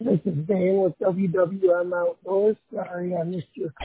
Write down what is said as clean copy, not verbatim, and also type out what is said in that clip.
This is Dan with WWM Outdoors. Sorry I missed your